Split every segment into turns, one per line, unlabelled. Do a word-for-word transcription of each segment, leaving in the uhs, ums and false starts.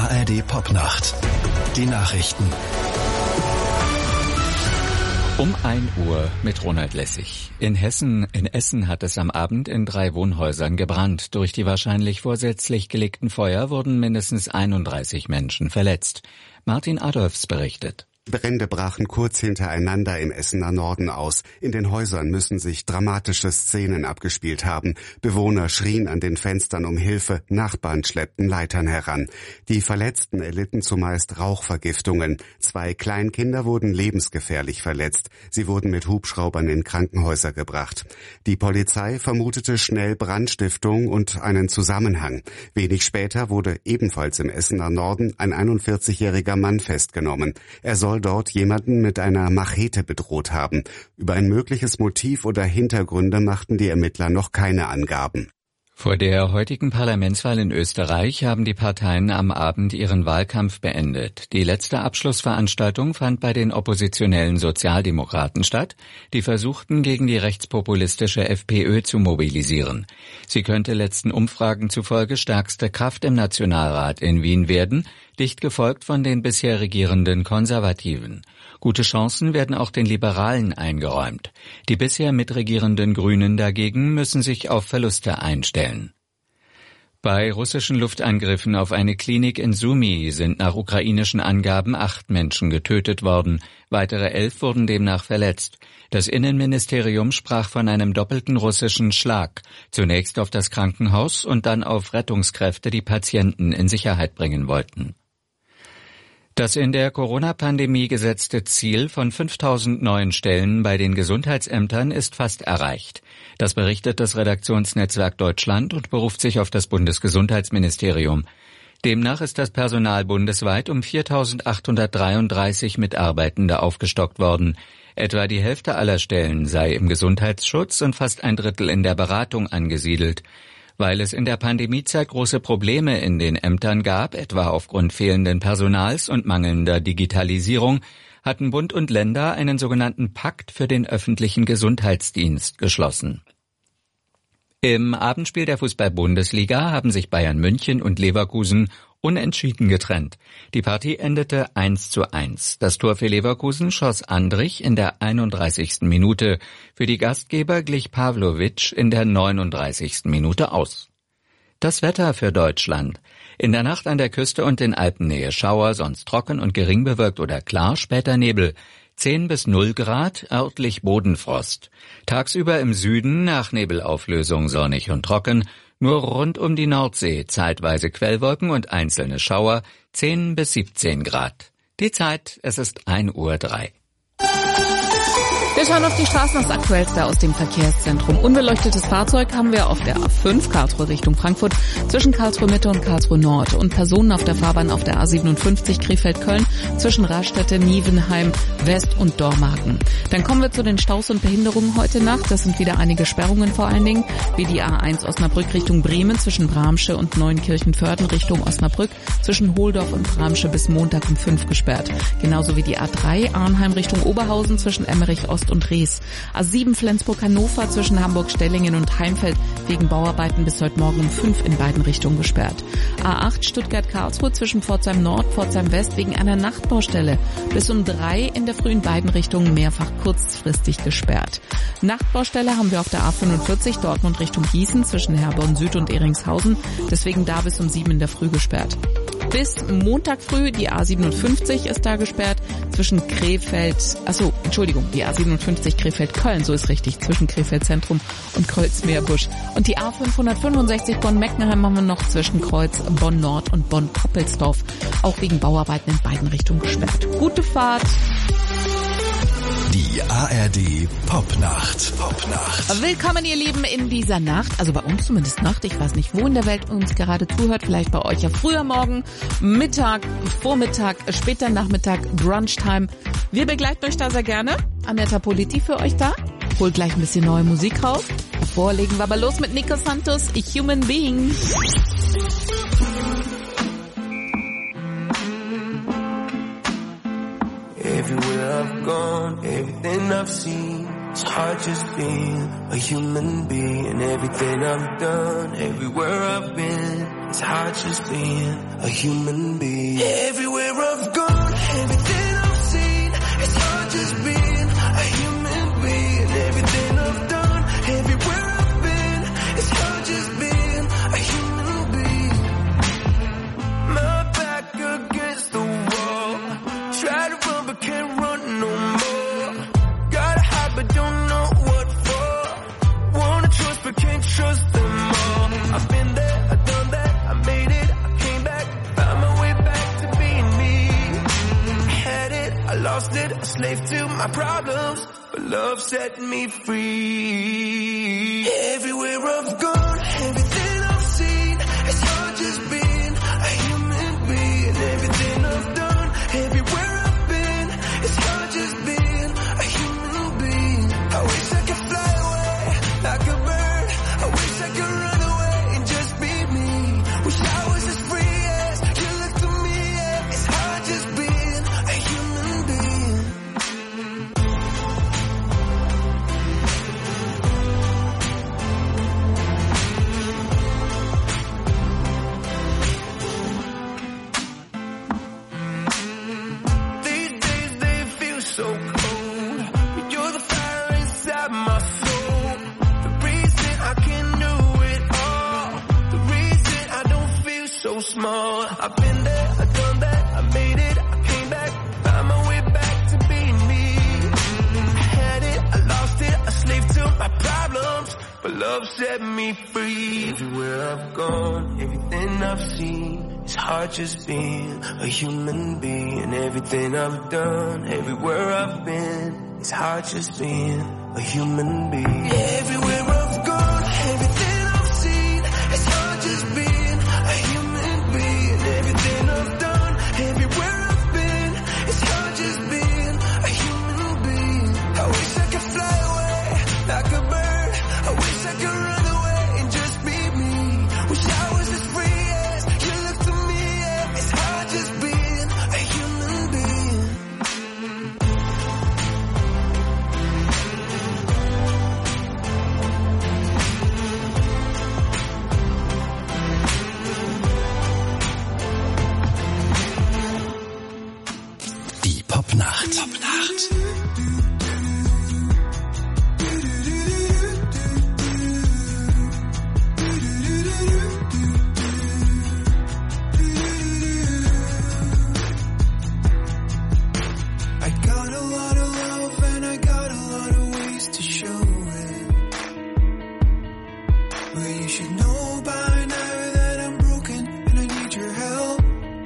A R D Popnacht. Die Nachrichten.
Um ein Uhr mit Ronald Lessig. In Hessen, in Essen hat es am Abend in drei Wohnhäusern gebrannt. Durch die wahrscheinlich vorsätzlich gelegten Feuer wurden mindestens einunddreißig Menschen verletzt. Martin Adolfs berichtet.
Brände brachen kurz hintereinander im Essener Norden aus. In den Häusern müssen sich dramatische Szenen abgespielt haben. Bewohner schrien an den Fenstern um Hilfe, Nachbarn schleppten Leitern heran. Die Verletzten erlitten zumeist Rauchvergiftungen. Zwei Kleinkinder wurden lebensgefährlich verletzt. Sie wurden mit Hubschraubern in Krankenhäuser gebracht. Die Polizei vermutete schnell Brandstiftung und einen Zusammenhang. Wenig später wurde ebenfalls im Essener Norden ein einundvierzigjähriger Mann festgenommen. Er soll dort jemanden mit einer Machete bedroht haben. Über ein mögliches Motiv oder Hintergründe machten die Ermittler noch keine Angaben.
Vor der heutigen Parlamentswahl in Österreich haben die Parteien am Abend ihren Wahlkampf beendet. Die letzte Abschlussveranstaltung fand bei den oppositionellen Sozialdemokraten statt, die versuchten, gegen die rechtspopulistische FPÖ zu mobilisieren. Sie könnte letzten Umfragen zufolge stärkste Kraft im Nationalrat in Wien werden, dicht gefolgt von den bisher regierenden Konservativen. Gute Chancen werden auch den Liberalen eingeräumt. Die bisher mitregierenden Grünen dagegen müssen sich auf Verluste einstellen. Bei russischen Luftangriffen auf eine Klinik in Sumy sind nach ukrainischen Angaben acht Menschen getötet worden. Weitere elf wurden demnach verletzt. Das Innenministerium sprach von einem doppelten russischen Schlag. Zunächst auf das Krankenhaus und dann auf Rettungskräfte, die Patienten in Sicherheit bringen wollten. Das in der Corona-Pandemie gesetzte Ziel von fünftausend neuen Stellen bei den Gesundheitsämtern ist fast erreicht. Das berichtet das Redaktionsnetzwerk Deutschland und beruft sich auf das Bundesgesundheitsministerium. Demnach ist das Personal bundesweit um viertausendachthundertdreiunddreißig Mitarbeitende aufgestockt worden. Etwa die Hälfte aller Stellen sei im Gesundheitsschutz und fast ein Drittel in der Beratung angesiedelt. Weil es in der Pandemiezeit große Probleme in den Ämtern gab, etwa aufgrund fehlenden Personals und mangelnder Digitalisierung, hatten Bund und Länder einen sogenannten Pakt für den öffentlichen Gesundheitsdienst geschlossen. Im Abendspiel der Fußball-Bundesliga haben sich Bayern München und Leverkusen unentschieden getrennt. Die Partie endete eins zu eins. Das Tor für Leverkusen schoss Andrich in der einunddreißigsten Minute. Für die Gastgeber glich Pavlovic in der neununddreißigsten Minute aus. Das Wetter für Deutschland. In der Nacht an der Küste und in Alpennähe Schauer, sonst trocken und gering bewölkt oder klar, später Nebel. zehn bis null Grad, örtlich Bodenfrost. Tagsüber im Süden nach Nebelauflösung sonnig und trocken. Nur rund um die Nordsee zeitweise Quellwolken und einzelne Schauer, zehn bis siebzehn Grad. Die Zeit, es ist ein Uhr drei.
Wir schauen auf die Straßen, das Aktuellste aus dem Verkehrszentrum. Unbeleuchtetes Fahrzeug haben wir auf der A fünf, Karlsruhe Richtung Frankfurt, zwischen Karlsruhe Mitte und Karlsruhe Nord. Und Personen auf der Fahrbahn auf der A siebenundfünfzig, Krefeld-Köln, zwischen Raststätte, Nievenheim, West und Dormagen. Dann kommen wir zu den Staus und Behinderungen heute Nacht. Das sind wieder einige Sperrungen vor allen Dingen, wie die A eins Osnabrück Richtung Bremen, zwischen Bramsche und Neunkirchen-Vörden Richtung Osnabrück, zwischen Hohldorf und Bramsche bis Montag um fünf gesperrt. Genauso wie die A drei Arnheim Richtung Oberhausen zwischen Emmerich Ost und Rees. A sieben Flensburg-Hannover zwischen Hamburg-Stellingen und Heimfeld wegen Bauarbeiten bis heute Morgen um fünf in beiden Richtungen gesperrt. A acht Stuttgart-Karlsruhe zwischen Pforzheim Nord, Pforzheim West wegen einer Nachtbaustelle bis um drei in der Früh in beiden Richtungen mehrfach kurzfristig gesperrt. Nachtbaustelle haben wir auf der A fünfundvierzig Dortmund Richtung Gießen zwischen Herborn Süd und Eringshausen, deswegen da bis um sieben in der Früh gesperrt. Bis Montag früh die A siebenundfünfzig ist da gesperrt zwischen Krefeld, achso, Entschuldigung, die A siebenundfünfzig Krefeld-Köln, so ist richtig, zwischen Krefeld Zentrum und Kreuz-Meerbusch. Und die A fünfhundertfünfundsechzig Bonn-Meckenheim haben wir noch zwischen Kreuz Bonn-Nord und Bonn-Poppelsdorf, auch wegen Bauarbeiten in beiden Richtungen gesperrt. Gute Fahrt!
Die A R D Popnacht. Popnacht.
Willkommen, ihr Lieben, in dieser Nacht. Also bei uns zumindest Nacht. Ich weiß nicht, wo in der Welt uns gerade zuhört. Vielleicht bei euch ja früher Morgen, Mittag, Vormittag, später Nachmittag, Brunchtime. Wir begleiten euch da sehr gerne. Anetta Politi für euch da. Holt gleich ein bisschen neue Musik raus. Davor legen wir aber los mit Nico Santos, Human Being.
Everywhere I've gone, everything I've seen, it's hard just being a human being. Everything I've done, everywhere I've been, it's hard just being a human being. Everywhere I've gone, everything I've seen, it's hard just being a human being. Everything I've done, everywhere I've been, it's hard just being a human being. My back against the wall, try to run but can't run no more. Gotta hide but don't know what for. Wanna trust but can't trust them all. I've been there, I've done that, I made it, I came back, found my way back to being me. I had it, I lost it, a slave to my problems, but love set me free. Everywhere I've gone, everything I've seen, it's hard just being a human being. Everything I've done, everywhere I've been, it's hard just being a human being. I wish I could fly away like a bird, I wish I could run away and just be me. Wish I was as free as you look to me, yeah. It's hard just being a human being. These days they feel so cold, but you're the fire inside my soul. The reason I can do it all, the reason I don't feel so small. I've been there, I've done that, I made it, I came back, found my way back to being me. I had it, I lost it, a slave to my problems, but love set me free. Everywhere I've gone, everything I've seen, it's hard just being a human being. Everything I've done, everywhere I've been, it's hard just being a human being. Everywhere I've gone, everything I've seen, it's hard just being a human being. Everything I've done, everywhere I've been, it's hard just being a human being. I wish I could fly away like a bird, I wish I could run away and just be me. Wish I was as free as you look to me, yeah. It's hard just being a human being.
Die Popnacht. Popnacht.
I got a lot of love and I got a lot of ways to show it. But you should know by now that I'm broken and I need your help.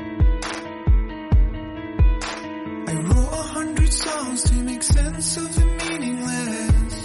I wrote a hundred songs to make sense of the meaningless.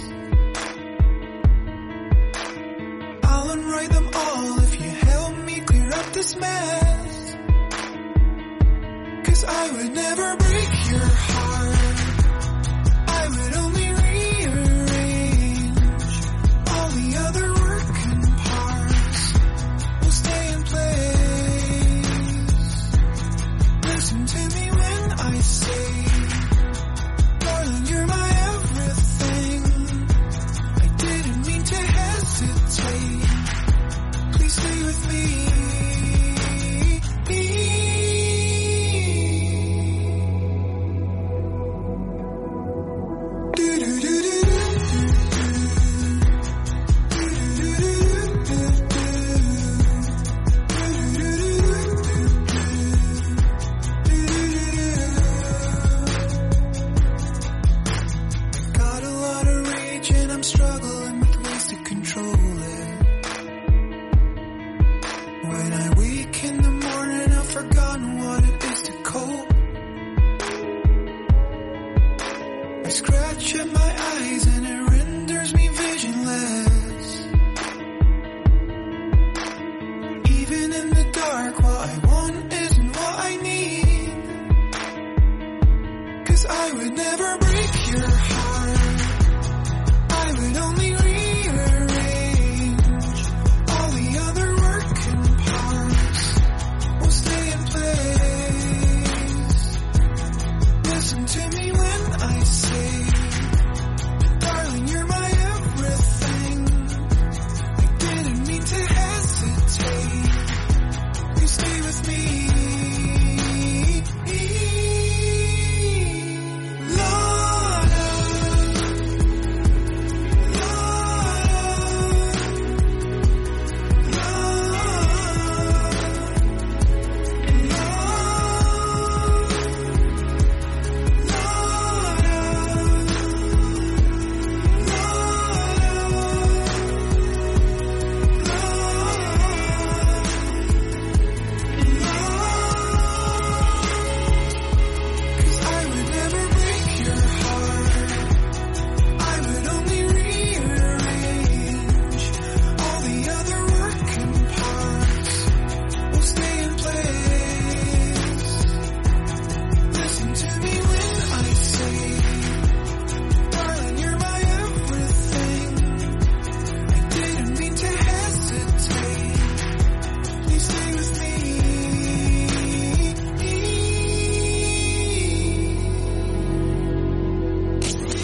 I'll unwrite them all if you help me clear up this mess. 'Cause I would never break your heart, I would only rearrange all the other working parts will stay in place. Listen to me when I say, darling, you're my everything. I didn't mean to hesitate, please stay with me.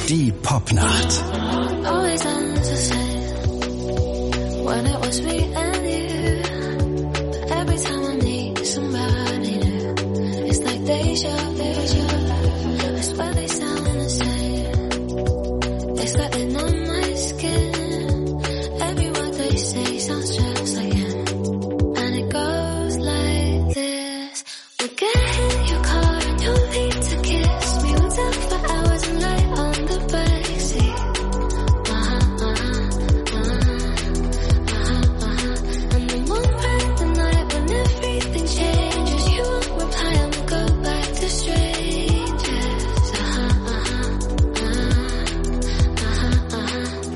Die Popnacht.
Always ends the same when it was me and you. But every time I need somebody new, it's like deja vu. I swear they sound the same. It's like they're on my skin. Every word they say sounds just like him. And it goes like this. We'll get in your car and you'll need to kiss me. We'll talk for hours and lay on the backseat. Uh-huh, uh-huh, uh-huh, uh-huh. And then one bright the night when everything changes, you won't reply and we'll go back to strangers. Uh-huh, uh-huh, uh-huh, uh-huh,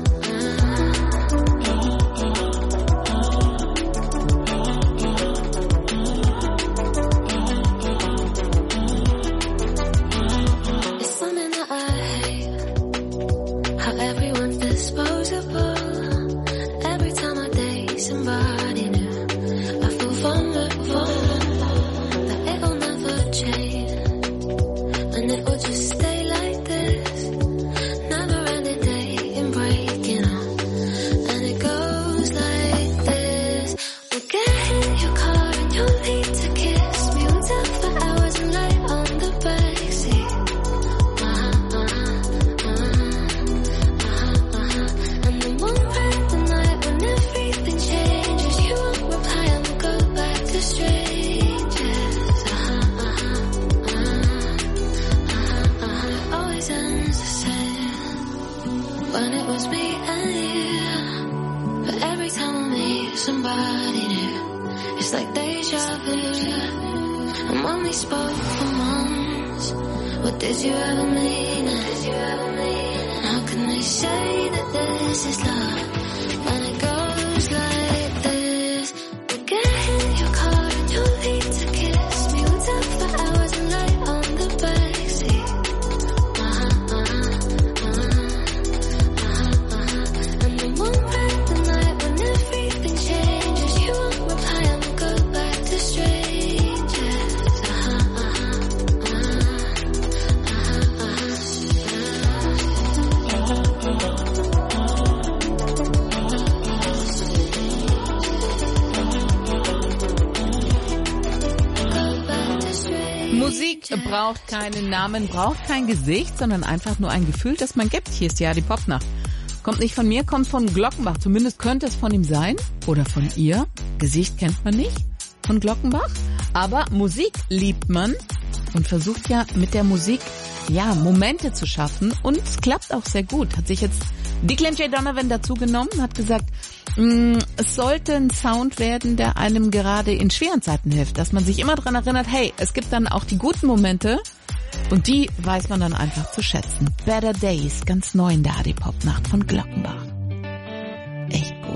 uh-huh. It's something that I hate, how everyone's disposable. Every time I date somebody new, I feel vulnerable, that it'll never change, and it will just stay like this. Never ending dating, breaking up, and it goes like this. We'll get in your car and you'll need to kiss me. We'll talk for hours and lay on the backseat. Uh-huh, uh-huh, uh-huh, uh-huh. And then one bright the night when everything changes, you won't reply and we'll go back to strangers. Uh-huh, uh-huh, uh-huh, uh-huh. Always ends the same when it was me and you. But every time I meet somebody new, it's like deja vu. And when we spoke for months, what did you ever mean? Did you ever mean? How can they say that this is love when it goes like this? We'll get in your car and you'll need to kiss me. We'll talk for hours and lay on the backseat. Uh-huh, uh-huh, uh-huh, uh-huh. And then one bright the night when everything changes, you won't reply and we'll go back to strangers. Uh-huh, uh-huh, uh-huh, go back to strangers.
Musik braucht keinen Namen, braucht kein Gesicht, sondern einfach nur ein Gefühl, das man gibt. Hier ist ja die Popnacht. Kommt nicht von mir, kommt von Glockenbach. Zumindest könnte es von ihm sein. Oder von ihr. Gesicht kennt man nicht von Glockenbach. Aber Musik liebt man und versucht ja mit der Musik ja Momente zu schaffen. Und es klappt auch sehr gut. Hat sich jetzt Declan J. Donovan dazu genommen, hat gesagt, mh, es sollte ein Sound werden, der einem gerade in schweren Zeiten hilft. Dass man sich immer dran erinnert, hey, es gibt dann auch die guten Momente. Und die weiß man dann einfach zu schätzen. Better Days, ganz neu in der A D Popnacht von Glockenbach. Echt gut.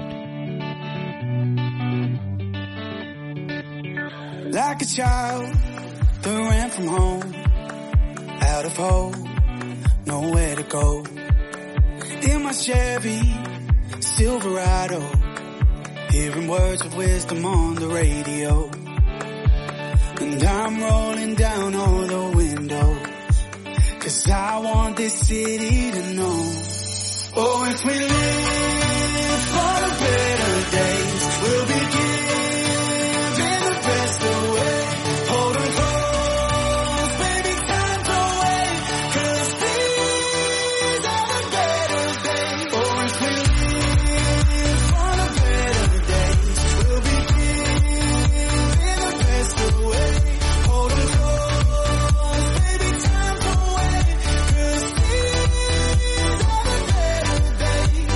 Like a child that ran from home, out of hope, nowhere to go. In my Chevy Silverado, hearing words of wisdom on the radio. And I'm rolling down all the windows, 'cause I want this city to know. Oh, if we live for the better days, we'll be giving the best away. Hold on close, baby, time's away, 'cause these are the better days. Oh, if we live for the better days, we'll be giving the best away. Hold on close, baby, time's away, 'cause these are the better days.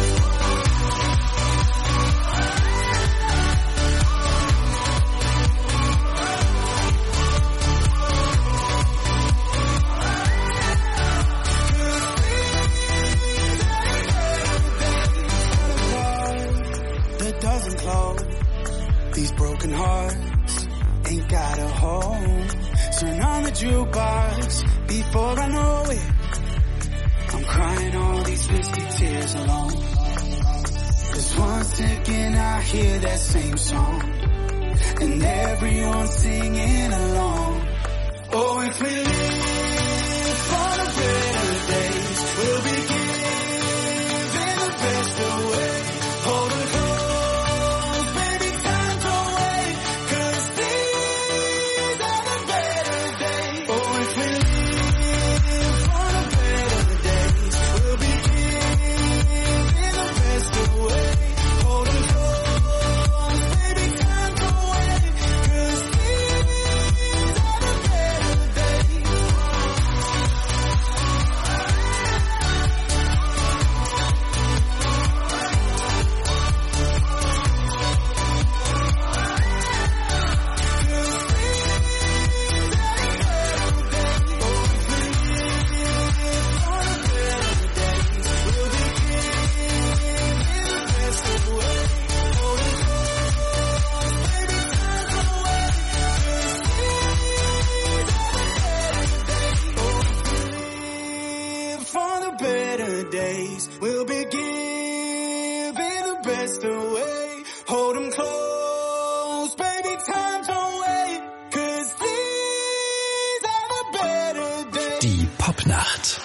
That doesn't close. These broken hearts ain't got a home. Turn on the jukebox before I know it. I'm crying all these whiskey tears alone. 'Cause once again I hear that same song, and everyone's singing along. Oh, if we live for the better days, we'll be days. We'll be giving the best away. Hold 'em close, baby, time don't wait. 'Cause these are the better days.
Die Popnacht.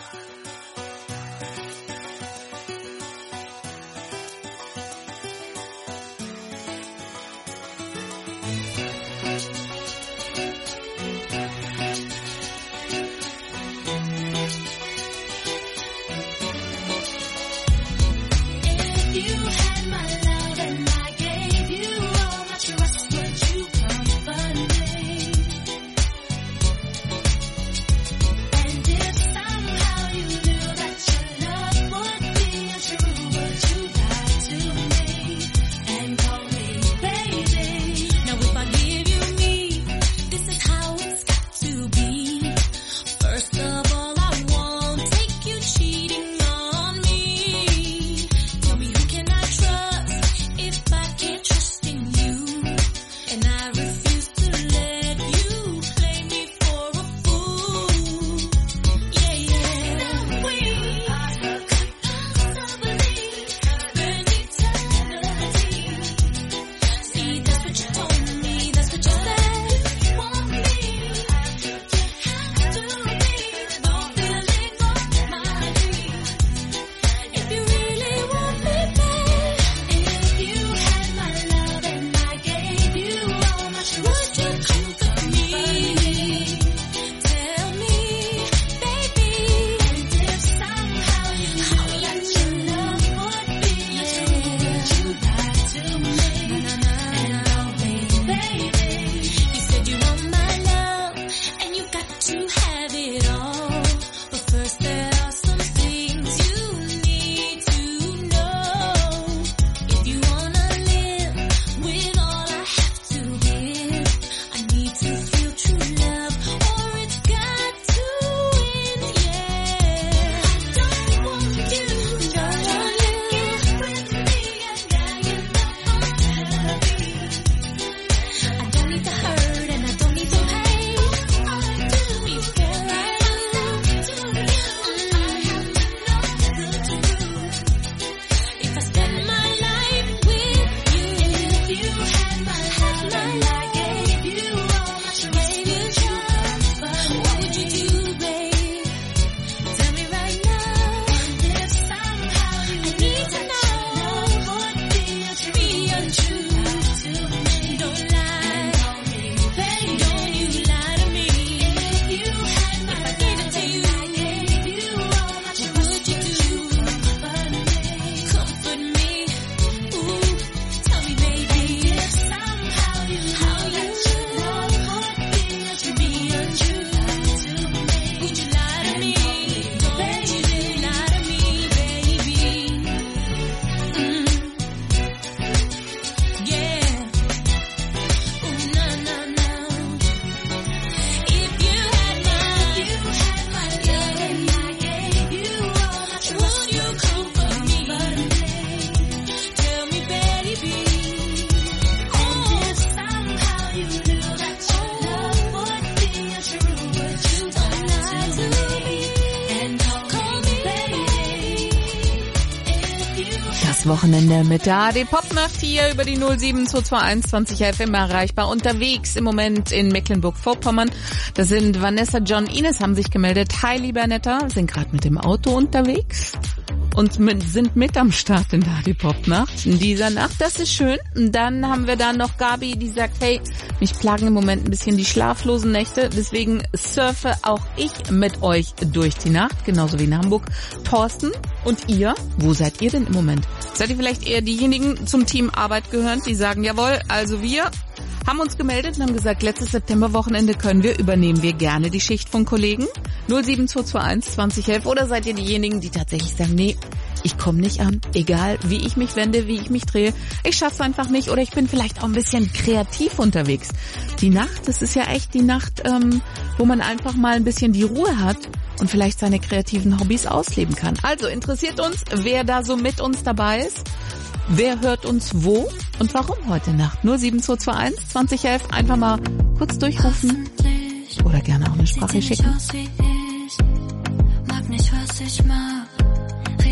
Wochenende mit der A D Popnacht hier über die null sieben zwei zwei eins zwanzig F M erreichbar. Unterwegs im Moment in Mecklenburg-Vorpommern. Da sind Vanessa, John, Ines haben sich gemeldet. Hi, lieber Netta, sind gerade mit dem Auto unterwegs und mit, sind mit am Start in der A D Popnacht in dieser Nacht. Das ist schön. Und dann haben wir da noch Gabi, die sagt, hey, mich plagen im Moment ein bisschen die schlaflosen Nächte. Deswegen surfe auch ich mit euch durch die Nacht, genauso wie in Hamburg. Thorsten und ihr, wo seid ihr denn im Moment? Seid ihr vielleicht eher diejenigen zum Team Arbeit gehören, die sagen, jawohl, also wir haben uns gemeldet und haben gesagt, letztes Septemberwochenende können wir, übernehmen wir gerne die Schicht von Kollegen. null sieben zwei zwei eins zwanzig elf. Oder seid ihr diejenigen, die tatsächlich sagen, nee, ich komme nicht an, egal wie ich mich wende, wie ich mich drehe, ich schaff's einfach nicht oder ich bin vielleicht auch ein bisschen kreativ unterwegs. Die Nacht, das ist ja echt die Nacht, ähm, wo man einfach mal ein bisschen die Ruhe hat und vielleicht seine kreativen Hobbys ausleben kann. Also interessiert uns, wer da so mit uns dabei ist. Wer hört uns wo und warum heute Nacht? null sieben zwei zwei eins zwanzig elf. Einfach mal kurz durchrufen oder gerne auch eine Sprache schicken.
Mag nicht, was ich mag.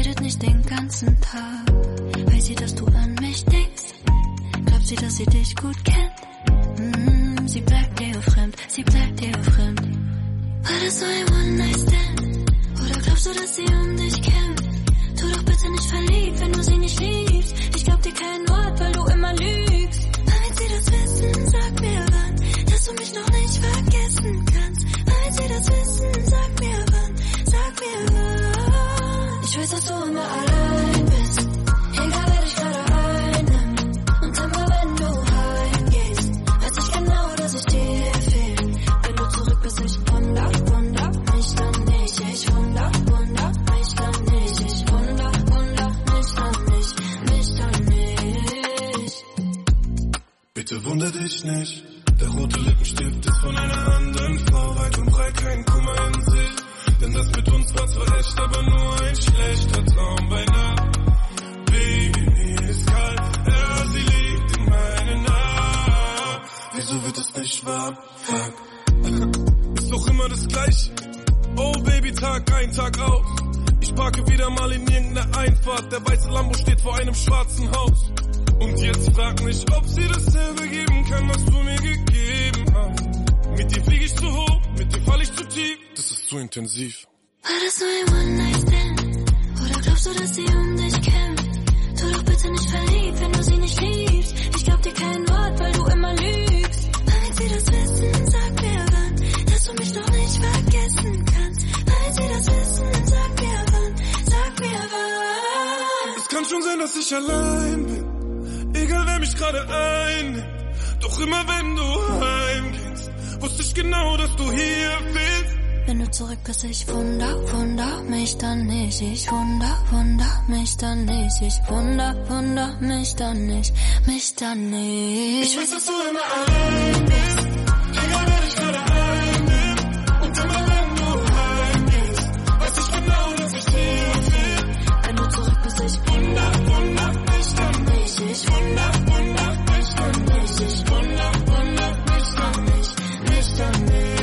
redet nicht den ganzen Tag. Weiß sie, dass du an mich denkst? Glaubt sie, dass sie dich gut kennt? Mm, sie bleibt dir fremd, sie bleibt dir fremd. War das so ein One-Night-Stand? Oder glaubst du, dass sie um dich kämpft? Tu doch bitte nicht verliebt, wenn du sie nicht liebst. Ich glaub dir kein Wort, weil du immer lügst. Wenn sie das wissen, sag mir wann, dass du mich noch nicht vergessen kannst. Wenn sie das wissen, sag mir wann, sag mir wann. Ich weiß, dass du immer allein bist, egal wer dich gerade einnimmt. Und immer wenn du heimgehst, weiß ich genau, dass ich dir fehl. Wenn du zurück bist, ich wunder, wunder mich dann nicht. Ich wunder, wunder mich dann nicht. Ich wunder, wunder mich dann nicht, mich dann nicht.
Bitte wunder dich nicht, der rote Lippenstift ist von einer anderen Frau. Weit und breit, kein Kummer in sich. Denn das mit uns war zwar echt, aber nur ein schlechter Traum bei Nacht. Baby, mir ist kalt, ja, sie liegt in meinen Armen. Wieso wird es nicht warm? Fuck. Ist doch immer das Gleiche. Oh Baby, Tag ein, Tag aus. Ich parke wieder mal in irgendeiner Einfahrt. Der weiße Lambo steht vor einem schwarzen Haus. Und jetzt frag mich, ob sie dasselbe geben kann, was du mir gegeben hast. Mit dir flieg ich zu hoch, mit dir fall ich zu tief. Das ist zu intensiv.
War das nur ein One-Night-Stand? Oder glaubst du, dass sie um dich kämpft? Tu doch bitte nicht verliebt, wenn du sie nicht liebst. Ich glaub dir kein Wort, weil du immer lügst. Wenn sie das wissen, sag mir wann, dass du mich noch nicht vergessen kannst. Wenn sie das wissen, sag mir wann, sag mir wann.
Es kann schon sein, dass ich allein bin, egal wer mich gerade einnimmt. Doch immer wenn du heimgehst, wusste ich genau, dass du hier bist.
Wenn du zurück bist, ich wunder, wunder mich dann nicht. Ich wunder, wunder mich dann nicht. Ich wunder, wunder mich dann nicht, mich dann nicht.
Ich weiß, dass du immer allein bist, egal wer dich gerade einnimmt. Und immer wenn du heimgehst, weiß ich genau, dass ich hier bin.
Wenn du zurück bist, ich wunder, wunder mich dann nicht. Ich wunder, wunder mich dann nicht. Ich wunder, wunder mich dann nicht, mich dann nicht.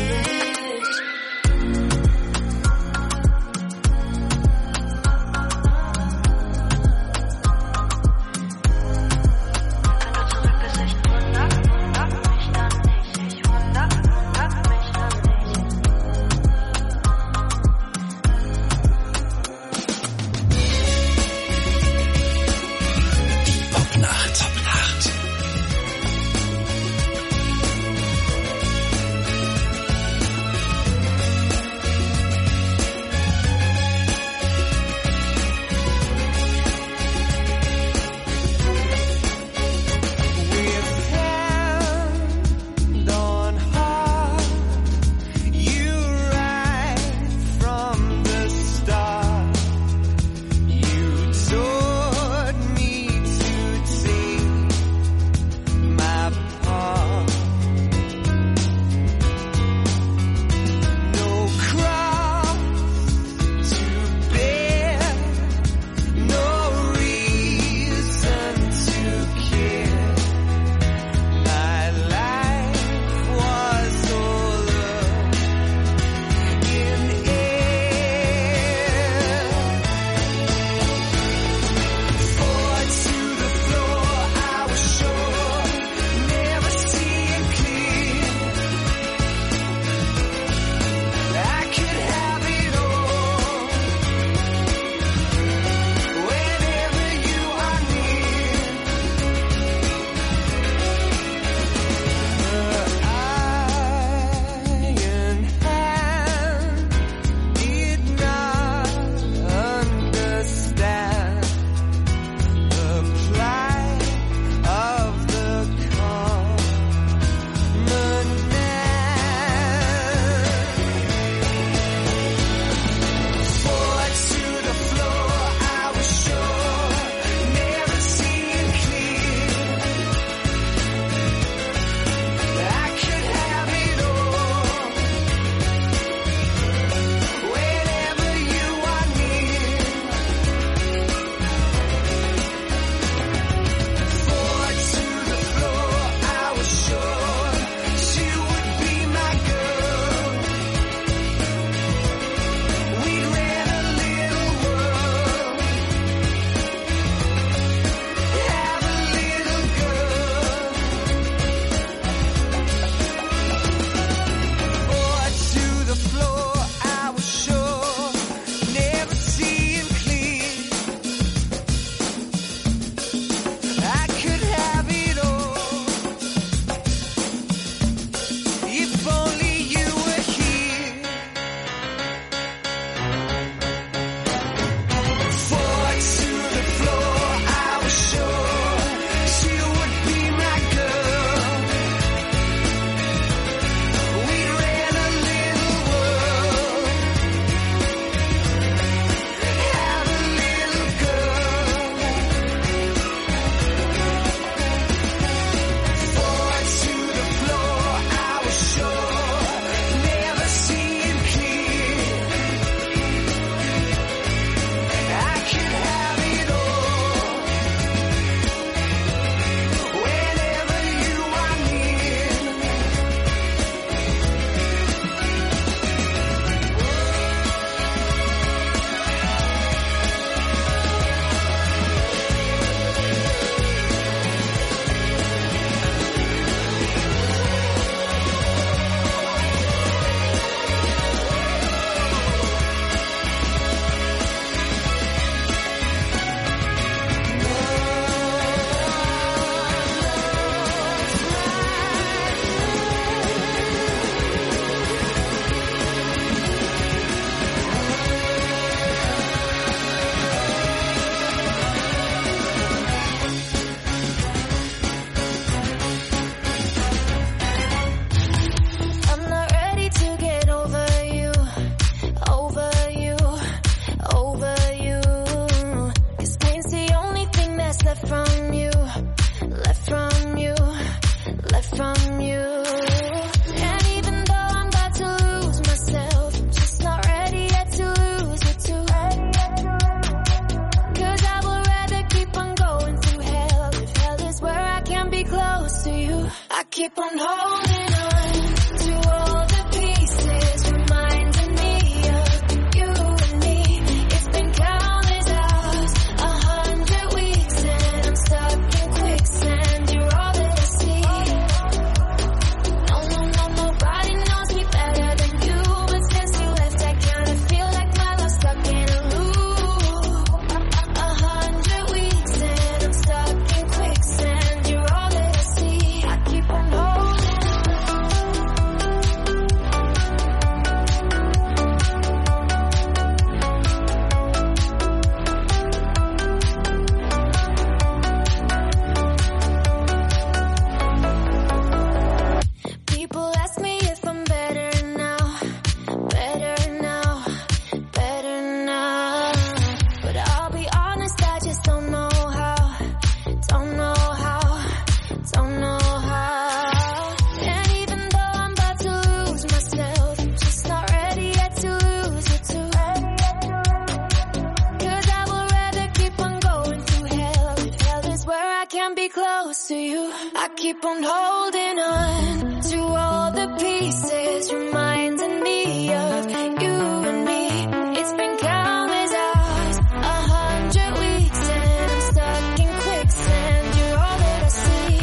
keep on holding on to all the pieces, reminding me of you and me. It's been countless hours, a hundred weeks, and I'm stuck in quicksand. You're all that I see.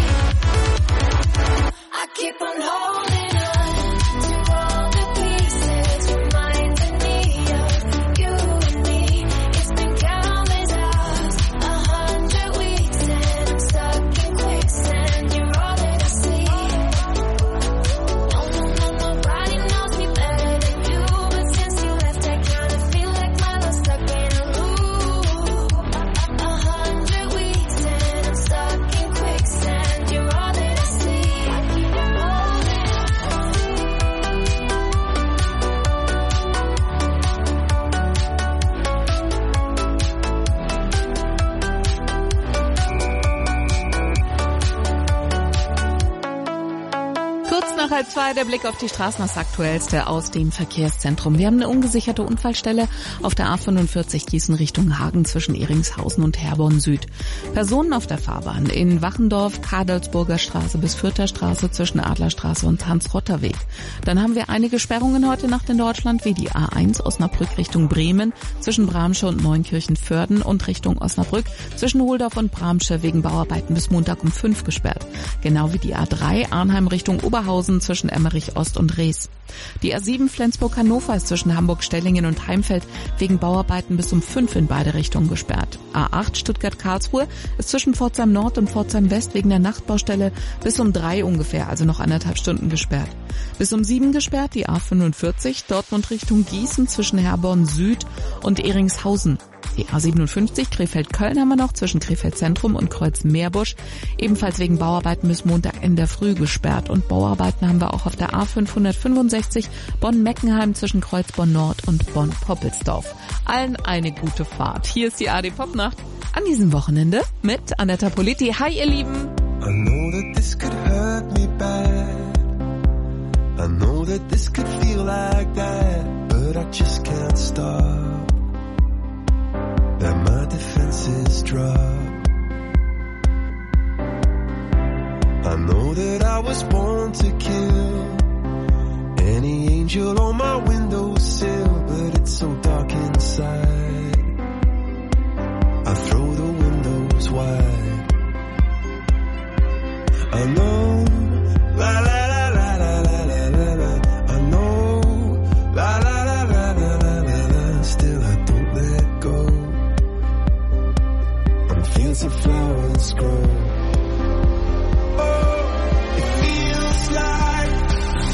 I keep on holding on to all the pieces, reminding me of you and me. It's been countless hours, a hundred weeks, and I'm stuck in quicksand. You're all that I see. No, no, no, nobody knows me better than you, but since you left, I kinda feel like my love's stuck in a loop. A hundred weeks, and I'm stuck in quicksand. You're all that I see. I keep on holding
Kurz nach halb zwei der Blick auf die Straßen, das Aktuellste aus dem Verkehrszentrum. Wir haben eine ungesicherte Unfallstelle auf der A fünfundvierzig Gießen Richtung Hagen zwischen Ehringshausen und Herborn Süd. Personen auf der Fahrbahn in Wachendorf, Kadolsburger Straße bis Fürther Straße zwischen Adlerstraße und Hans-Rotter-Weg. Dann haben wir einige Sperrungen heute Nacht in Deutschland, wie die A eins Osnabrück Richtung Bremen zwischen Bramsche und Neunkirchen-Vörden und Richtung Osnabrück zwischen Holdorf und Bramsche wegen Bauarbeiten bis Montag um fünf gesperrt. Genau wie die A drei Arnheim Richtung Oberhausen zwischen Emmerich Ost und Rees. Die A sieben Flensburg-Hannover ist zwischen Hamburg-Stellingen und Heimfeld wegen Bauarbeiten bis um fünf in beide Richtungen gesperrt. A acht Stuttgart-Karlsruhe ist zwischen Pforzheim Nord und Pforzheim West wegen der Nachtbaustelle bis um drei ungefähr, also noch anderthalb Stunden gesperrt. Bis um sieben gesperrt die A fünfundvierzig Dortmund Richtung Gießen zwischen Herborn Süd und Ehringshausen. Die A siebenundfünfzig Krefeld-Köln haben wir noch zwischen Krefeld Zentrum und Kreuz-Meerbusch, ebenfalls wegen Bauarbeiten bis Montag in der Früh gesperrt. Und Bauarbeiten haben wir auch auf der A fünfhundertfünfundsechzig Bonn-Meckenheim zwischen Kreuzborn Nord und Bonn-Poppelsdorf. Allen eine gute Fahrt. Hier ist die A R D Popnacht an diesem Wochenende mit Anetta Politi. Hi ihr Lieben!
I know that this could hurt me bad. I know that this could feel like that, but I just can't stop. That my defenses drop. I know that I was born to kill any angel on my windowsill, but it's so dark inside. I throw the windows wide. I know, la la la la la la la la la. I know, la la la la la la la la. Still I don't let go. On fields of flowers grow. Oh, it feels like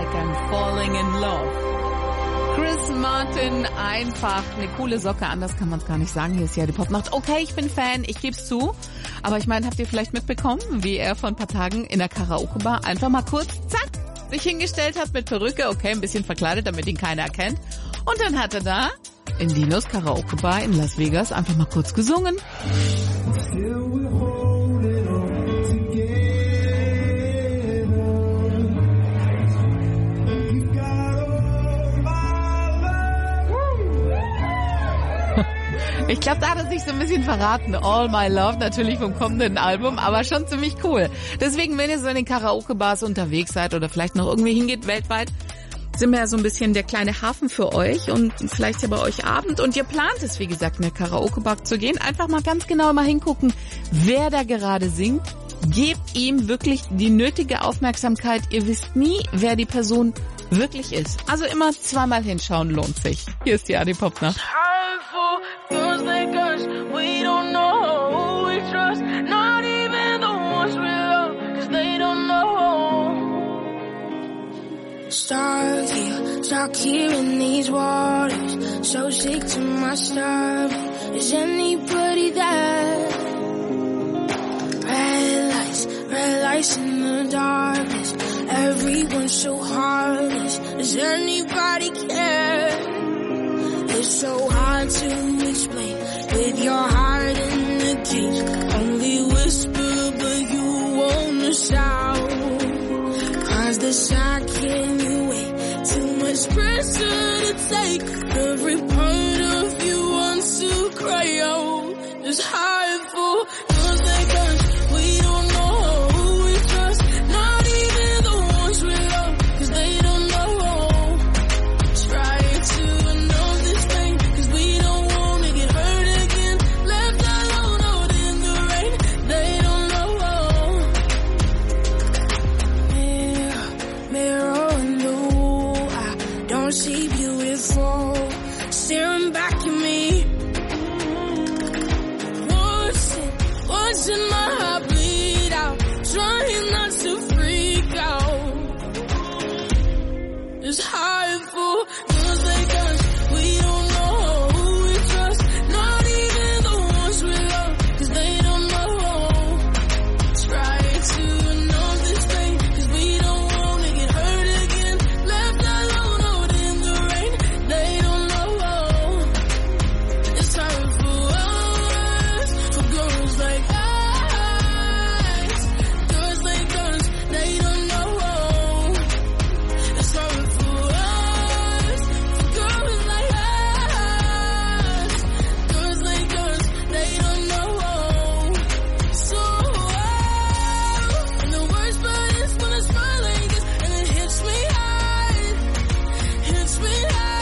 like I'm falling in love. Chris Martin, einfach eine coole Socke, anders kann man es gar nicht sagen. Hier ist ja die Popnacht. Okay, ich bin Fan, ich geb's zu. Aber ich meine, habt ihr vielleicht mitbekommen, wie er vor ein paar Tagen in der Karaoke-Bar einfach mal kurz, zack, sich hingestellt hat mit Perücke, okay, ein bisschen verkleidet, damit ihn keiner erkennt. Und dann hat er da in Dinos Karaoke-Bar in Las Vegas einfach mal kurz gesungen. Ich glaube, da hat er sich so ein bisschen verraten. All My Love, natürlich vom kommenden Album, aber schon ziemlich cool. Deswegen, wenn ihr so in den Karaoke-Bars unterwegs seid oder vielleicht noch irgendwie hingeht weltweit, sind wir ja so ein bisschen der kleine Hafen für euch und vielleicht ja bei euch Abend und ihr plant es, wie gesagt, in der Karaoke-Bar zu gehen. Einfach mal ganz genau mal hingucken, wer da gerade singt. Gebt ihm wirklich die nötige Aufmerksamkeit. Ihr wisst nie, wer die Person wirklich ist. Also immer zweimal hinschauen lohnt sich. Hier ist die Adi Popnacht.
Girls like us, we don't know who we trust, not even the ones we love, cause they don't know. Stuck here, stuck here in these waters, so sick to my stomach, is anybody there? Red lights, red lights in the darkness, everyone's so heartless, does anybody care? It's so hard to explain with your heart in the cage. Only whisper, but you wanna shout. Cause the sound can't wait. Too much pressure to take. Every part of you wants to cry out. It's hard for girls like us. We don't know who we trust. Not even the ones we love. Cause they don't know. Try to know this thing. Cause we don't wanna get hurt again. Left alone out in the rain. They don't know. Mirror, mirror on the wall. I don't see beautiful. Staring back at me. Watching, watching my heart bleed out. Trying not to freak out. It's hard for girls like us. We don't know who we trust. Not even the ones we love. Cause they don't know. Try to know this thing. Cause we don't wanna get hurt again. Left alone out in the rain. They don't know. It's hard for us. For girls like us. Girls like us. They don't know. It's hard for us. For girls like us. Girls like us. They don't know. So and the worst part is when I smile like this and it hits me hard. Hits me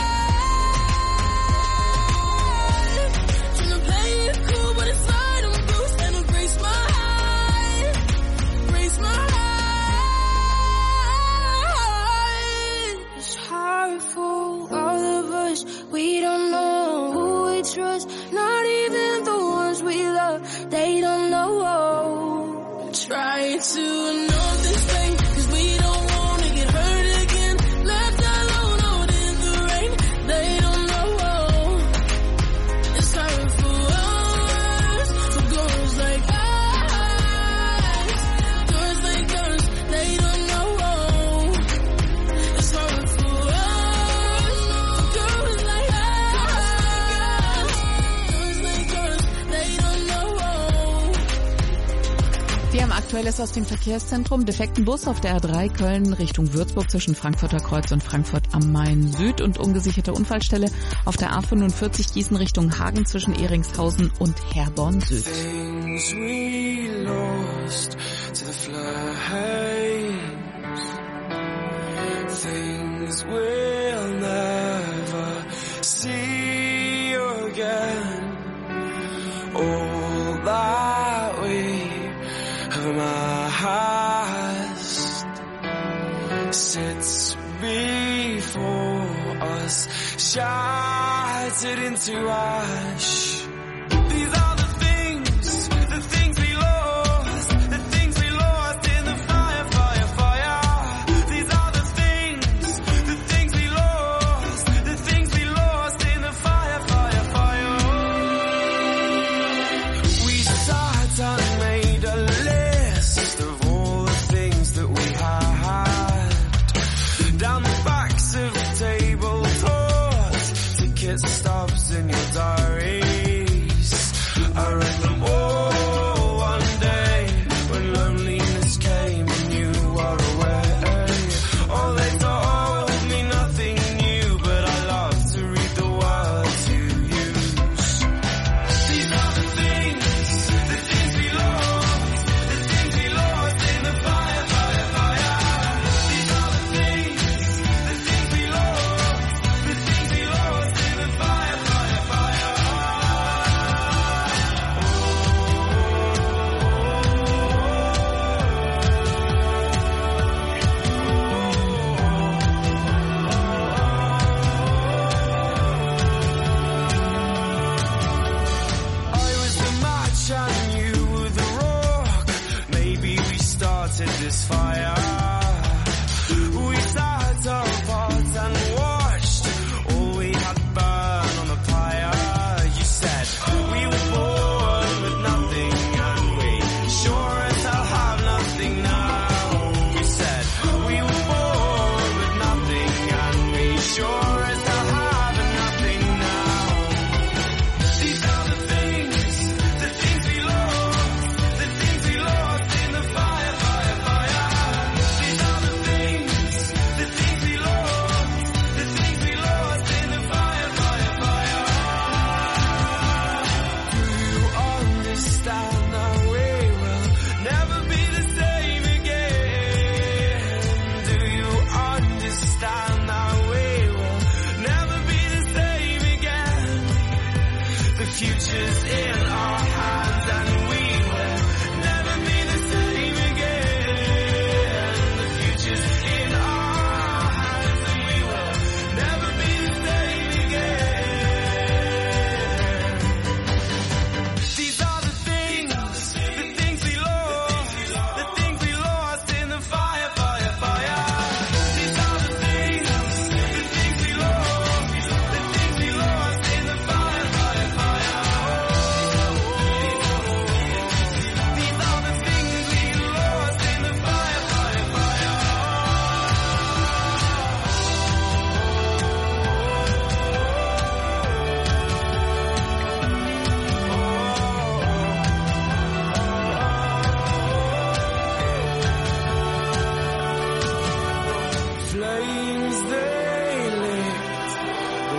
hard. Tryna play it cool, but it's hard. I'm bruised and it breaks my heart. Breaks my heart. It's hard for all of us. We don't know who we trust. Not even the ones we love. They don't know. Try to know this thing. Cause we don't wanna get hurt again. Left alone out in the rain. They don't know. It's hard for us. For girls like us. Girls like us. They don't know. It's hard for us. For girls like us. Girls like us. They don't know.
Die haben Aktuelles aus dem Verkehrszentrum. Defekten Bus auf der A drei Köln Richtung Würzburg zwischen Frankfurter Kreuz und Frankfurt am Main Süd und ungesicherte Unfallstelle auf der A fünfundvierzig Gießen Richtung Hagen zwischen Ehringshausen und Herborn Süd.
Things we lost to the flames. Things we'll never see again. All that we have amassed sits before us, shattered into ash. These are the things, the things we lost, the things we lost in the fire, fire, fire. These are the things started this fire. We sat apart and watched all we had burn on the pyre. You said we were born with nothing and we sure as hell have nothing now. You said we were born with nothing and we sure as hell have nothing now. These are the things, the things we lost, the things we lost in the fire, fire, fire. These are the things, the things we lost, the things we lost in the fire, fire, fire. Do you understand that we will never be the same again? Do you understand that we will never be the same again? The future's in our hands and we will never be the same again. The future's in our hands and we will never be the same again. These are the things, the things we lost, the things we lost in the fire, fire, fire. These are the things, the things we lost, the things we lost in the fire, fire, fire. These are the things we lost in the fire, fire, fire. Flames they lit the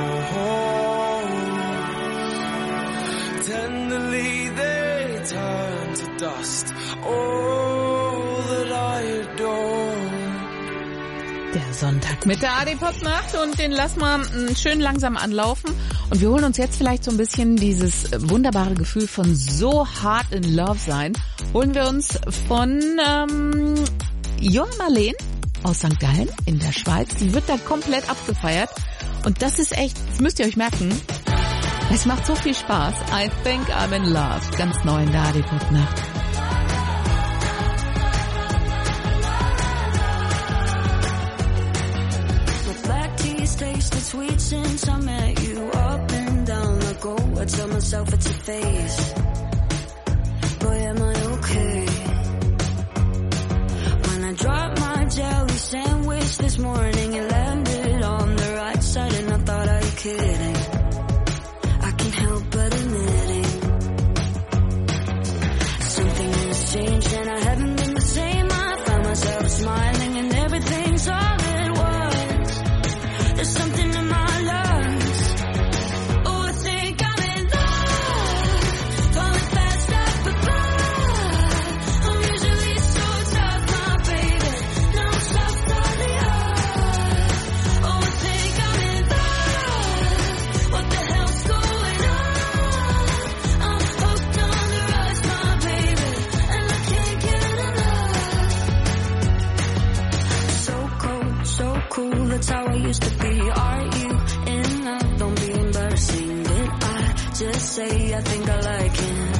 walls. Tenderly they turn to dust. All that I adore.
Der Sonntag mit der A D Pop Nacht und den lassen wir mm, schön langsam anlaufen. Und wir holen uns jetzt vielleicht so ein bisschen dieses wunderbare Gefühl von so hard in love sein. Holen wir uns von ähm, Jung Marleen aus Sankt Gallen in der Schweiz. Die wird da komplett abgefeiert. Und das ist echt, das müsst ihr euch merken, es macht so viel Spaß. I think I'm in love. Ganz neu in der A D Pop Nacht.
My black tea's tasted sweet since I met you. Up and down I go, I tell myself it's a phase. Boy, am I okay? When I dropped my jelly sandwich this morning, it landed on the right side and I thought, are you kidding? I can't help but admitting something has changed and I haven't been the same. I found myself smiling and everything's all it was. There's something in my lungs. Oh, I think I'm in love. Falling fast up above. I'm usually so tough, my baby. Now I'm soft on the earth. Oh, I think I'm in love. What the hell's going on? I'm hooked on the rush, my baby, and I can't get enough. So cold, so cool, that's how I used to be. Are you in love? Don't be embarrassing. Did I just say I think I like him?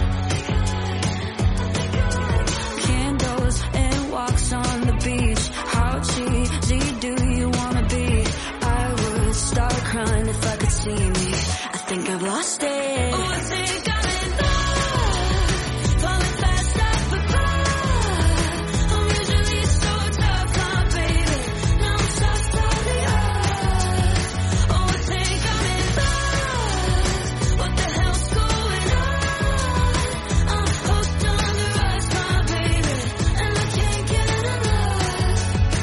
Candles and walks on the beach. How cheesy do you wanna be? I would start crying if I could see me. I think I've lost it. Oh, I think I'm in love. Falling fast up above. I'm usually so tough, my baby. Now I'm soft on the earth. Oh, I think I'm in love. What the hell's going on? I'm hooked on the rush, my baby, and I can't get enough.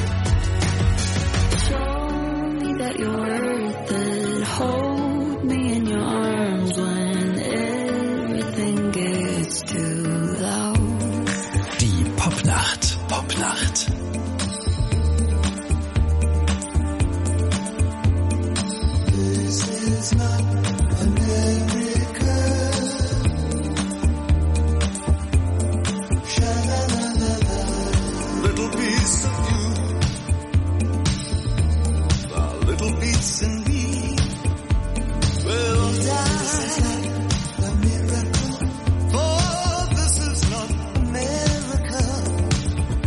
Show me that you're worth it. Hold me in your arms when everything gets too loud.
Die Popnacht. Popnacht.
This is not America. Sha-la-la-la-la. Little piece of you, a little piece in me. Well, this is not a miracle. For this is not America.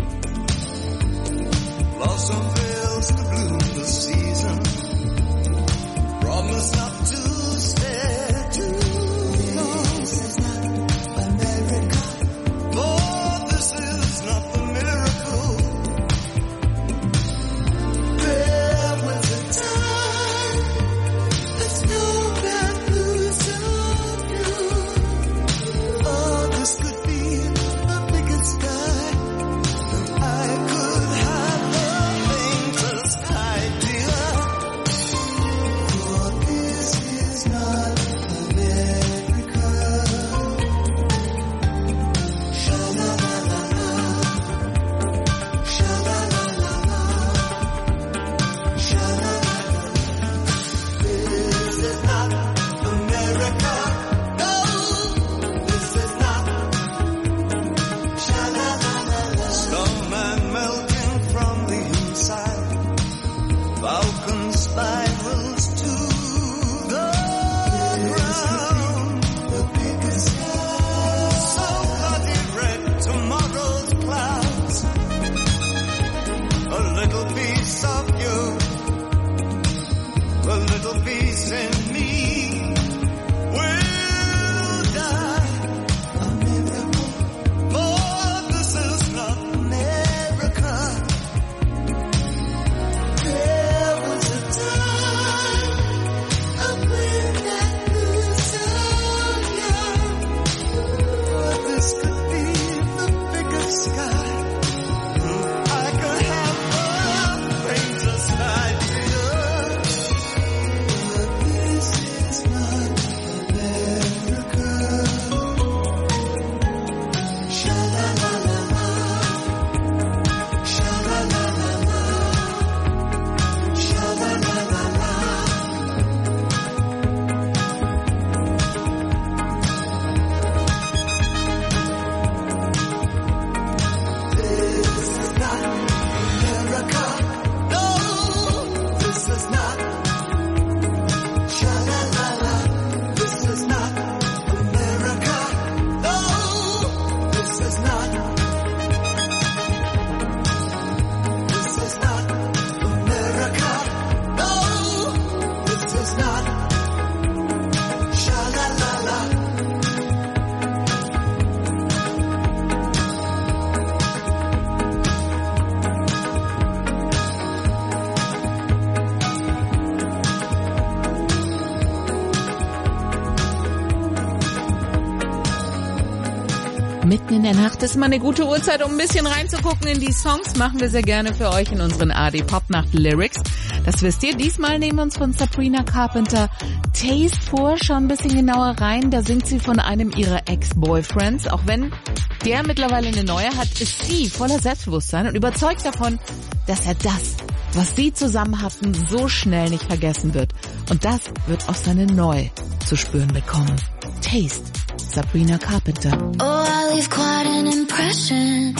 Mitten in der Nacht ist mal eine gute Uhrzeit, um ein bisschen reinzugucken in die Songs. Machen wir sehr gerne für euch in unseren A D Popnacht Lyrics. Das wisst ihr. Diesmal nehmen wir uns von Sabrina Carpenter Taste vor. Schauen ein bisschen genauer rein. Da singt sie von einem ihrer Ex-Boyfriends. Auch wenn der mittlerweile eine neue hat, ist sie voller Selbstbewusstsein und überzeugt davon, dass er das, was sie zusammen hatten, so schnell nicht vergessen wird. Und das wird auch seine Neu zu spüren bekommen. Taste. Sabrina Carpenter.
Oh, I leave quite an impression.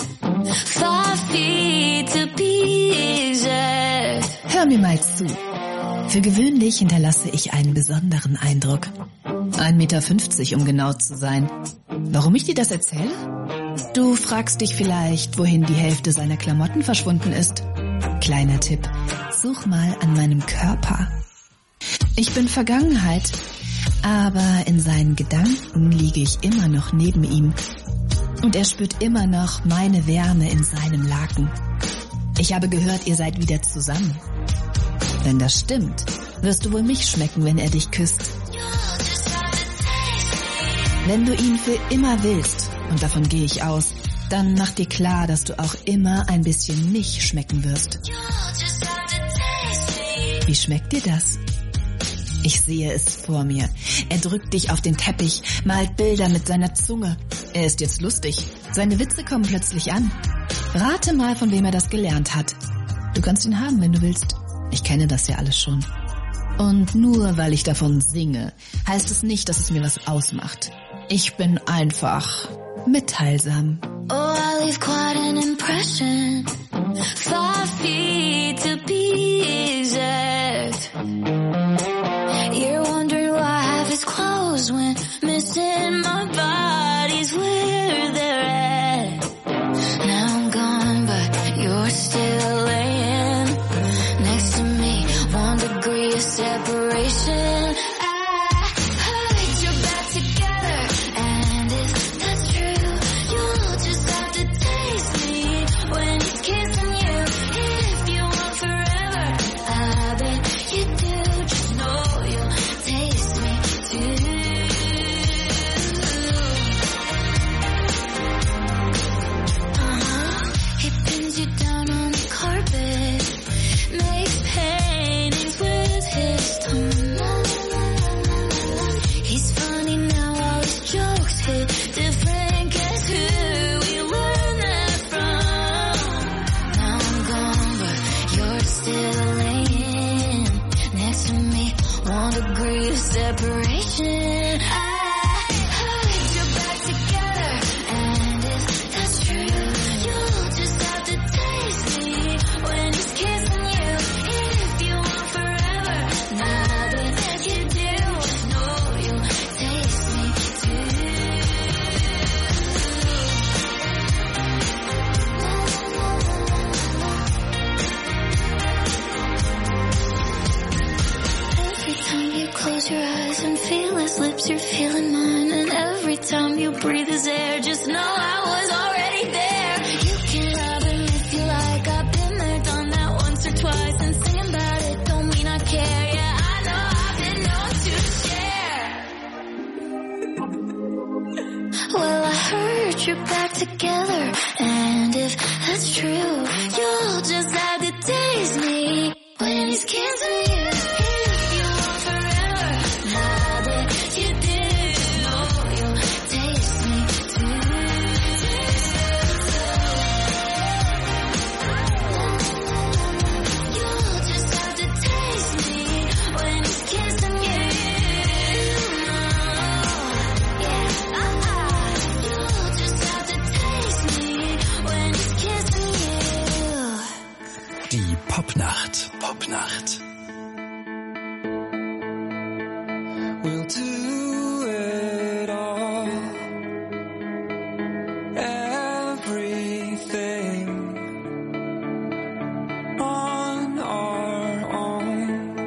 Five feet to pieces.
Hör mir mal zu. Für gewöhnlich hinterlasse ich einen besonderen Eindruck. ein Meter fünfzig, um genau zu sein. Warum ich dir das erzähle? Du fragst dich vielleicht, wohin die Hälfte seiner Klamotten verschwunden ist. Kleiner Tipp. Such mal an meinem Körper. Ich bin Vergangenheit. Aber in seinen Gedanken liege ich immer noch neben ihm. Und er spürt immer noch meine Wärme in seinem Laken. Ich habe gehört, ihr seid wieder zusammen. Wenn das stimmt, wirst du wohl mich schmecken, wenn er dich küsst. Wenn du ihn für immer willst, und davon gehe ich aus, dann mach dir klar, dass du auch immer ein bisschen mich schmecken wirst. Wie schmeckt dir das? Ich sehe es vor mir. Er drückt dich auf den Teppich, malt Bilder mit seiner Zunge. Er ist jetzt lustig. Seine Witze kommen plötzlich an. Rate mal, von wem er das gelernt hat. Du kannst ihn haben, wenn du willst. Ich kenne das ja alles schon. Und nur weil ich davon singe, heißt es nicht, dass es mir was ausmacht. Ich bin einfach mitteilsam.
Oh, I leave quite an impression. Five feet to pieces. You're wondering why half his clothes went missing. My body's where they're at. Now I'm gone, but you're still laying next to me. One degree of separation. I heard you're back together, and if that's true, you'll just have to taste me when he's kissing you. If you want forever, I bet you do. Just know you'll taste me too. Uh-huh. He pins you down on the it's true. You'll just have to taste me when he's kissing you. If you want forever, now that you do, you'll taste me too. You'll just have to taste me when he's kissing you.
Die Popnacht. Popnacht.
We'll do it all. Everything on our own.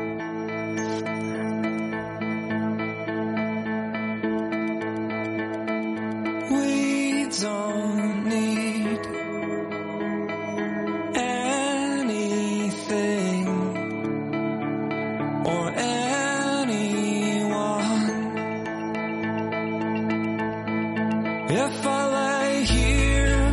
We don't need anything or anyone. If I lay here,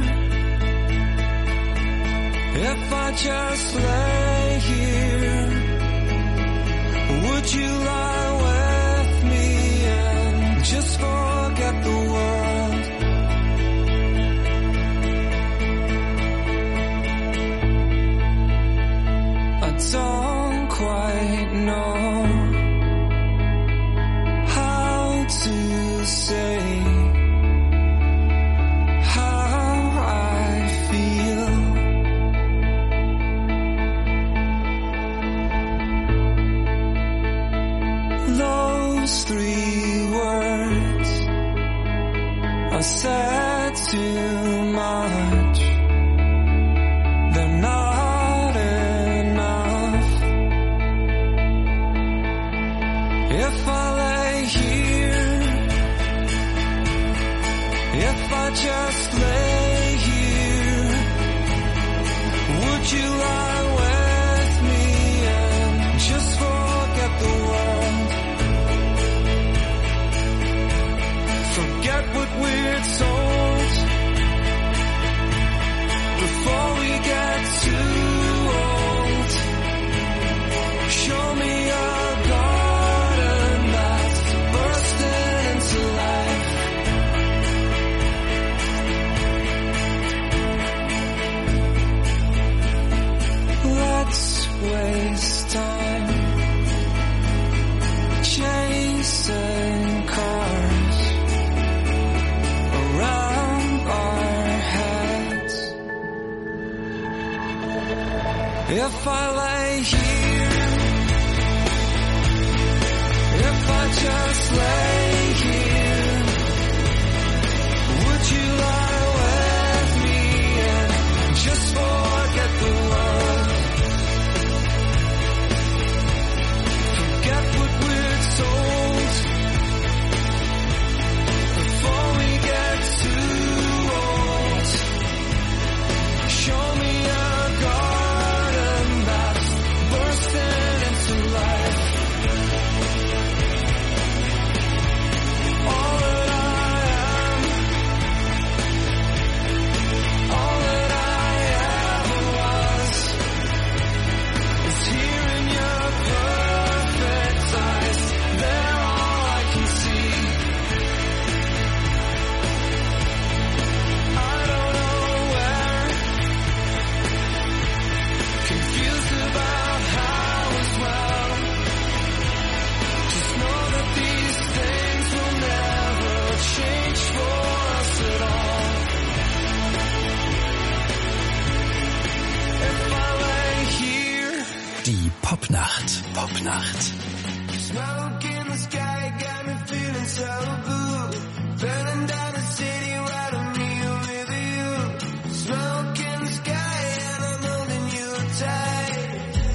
if I just lay here, would you lie with me and just forget the world? I don't quite know how to say how I feel. Those three words are said too much. They're not enough. If I lay here, if I just lay here, would you lie with me and just forget the world? Forget what we're told before we get too old. Show me a garden that's bursting into life. Let's waste time chasing cars around our heads. If I lay here, if I just lay here, would you lie with me and just forget the world? Forget what we're told before we get too old. Show me a garden that's bursting into life. All that I am, all that I ever was, is here in your perfect eyes. They're all I can see. I don't know where, confused about how as well. Just know that these things will never change for us at all. If I lay here,
Die Popnacht. Popnacht.
smoke in the sky got me feeling so blue. Burning down the city right on me with you. Smoke in the sky and I'm holding you tight.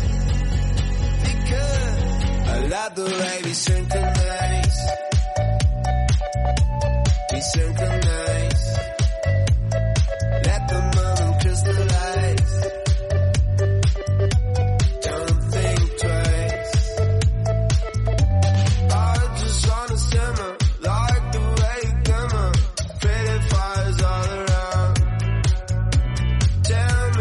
Because I love the way we synchronize. We synchronize. Let the moment crystallize. Don't think twice. I just wanna simmer like the way you glimmer. Pretty fires all around. Tell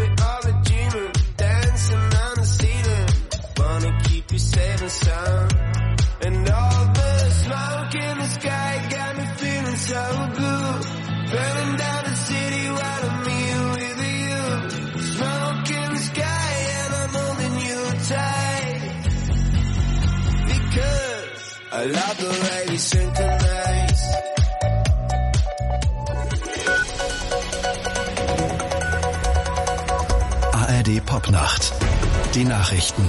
the sun. And all the smoke in the sky got me feeling so good. Burning down the city while I'm here with you. Smoke in the sky and I'm holding you tight. Because I love the way we synchronize.
A R D Popnacht. Die Nachrichten.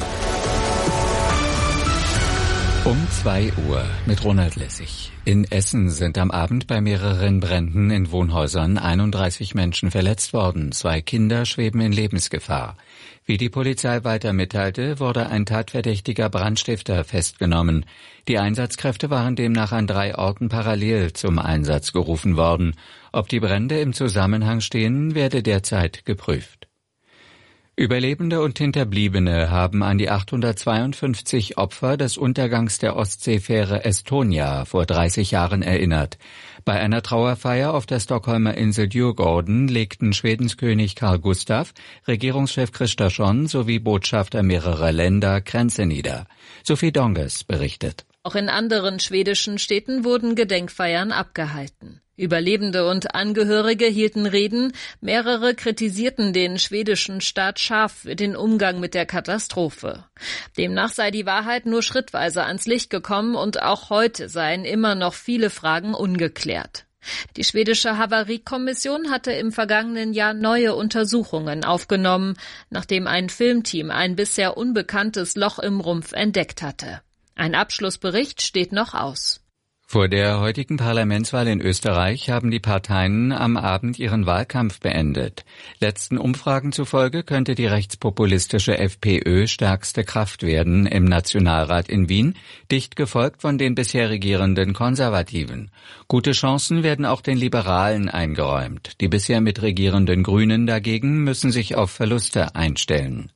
Um zwei Uhr mit Ronald Lessig. In Essen sind am Abend bei mehreren Bränden in Wohnhäusern einunddreißig Menschen verletzt worden. Zwei Kinder schweben in Lebensgefahr. Wie die Polizei weiter mitteilte, wurde ein tatverdächtiger Brandstifter festgenommen. Die Einsatzkräfte waren demnach an drei Orten parallel zum Einsatz gerufen worden. Ob die Brände im Zusammenhang stehen, werde derzeit geprüft. Überlebende und Hinterbliebene haben an die achthundertzweiundfünfzig Opfer des Untergangs der Ostseefähre Estonia vor dreißig Jahren erinnert. Bei einer Trauerfeier auf der Stockholmer Insel Djurgården legten Schwedens König Carl Gustaf, Regierungschef Kristersson sowie Botschafter mehrerer Länder Kränze nieder. Sophie Donges berichtet.
Auch in anderen schwedischen Städten wurden Gedenkfeiern abgehalten. Überlebende und Angehörige hielten Reden, mehrere kritisierten den schwedischen Staat scharf für den Umgang mit der Katastrophe. Demnach sei die Wahrheit nur schrittweise ans Licht gekommen und auch heute seien immer noch viele Fragen ungeklärt. Die schwedische Havariekommission hatte im vergangenen Jahr neue Untersuchungen aufgenommen, nachdem ein Filmteam ein bisher unbekanntes Loch im Rumpf entdeckt hatte. Ein Abschlussbericht steht noch aus.
Vor der heutigen Parlamentswahl in Österreich haben die Parteien am Abend ihren Wahlkampf beendet. Letzten Umfragen zufolge könnte die rechtspopulistische FPÖ stärkste Kraft werden im Nationalrat in Wien, dicht gefolgt von den bisher regierenden Konservativen. Gute Chancen werden auch den Liberalen eingeräumt. Die bisher mitregierenden Grünen dagegen müssen sich auf Verluste einstellen.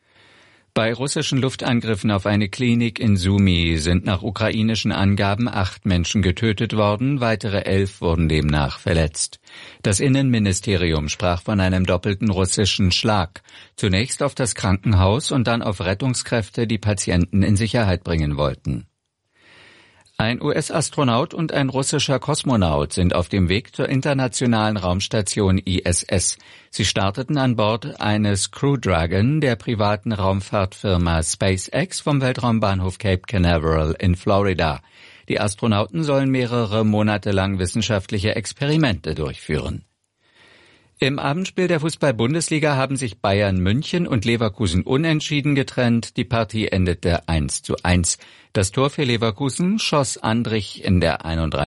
Bei russischen Luftangriffen auf eine Klinik in Sumy sind nach ukrainischen Angaben acht Menschen getötet worden, weitere elf wurden demnach verletzt. Das Innenministerium sprach von einem doppelten russischen Schlag, zunächst auf das Krankenhaus und dann auf Rettungskräfte, die Patienten in Sicherheit bringen wollten. Ein U S-Astronaut und ein russischer Kosmonaut sind auf dem Weg zur internationalen Raumstation I S S. Sie starteten an Bord eines Crew Dragon der privaten Raumfahrtfirma SpaceX vom Weltraumbahnhof Cape Canaveral in Florida. Die Astronauten sollen mehrere Monate lang wissenschaftliche Experimente durchführen. Im Abendspiel der Fußball-Bundesliga haben sich Bayern München und Leverkusen unentschieden getrennt. Die Partie endete eins zu eins. Das Tor für Leverkusen schoss Andrich in der einunddreißigsten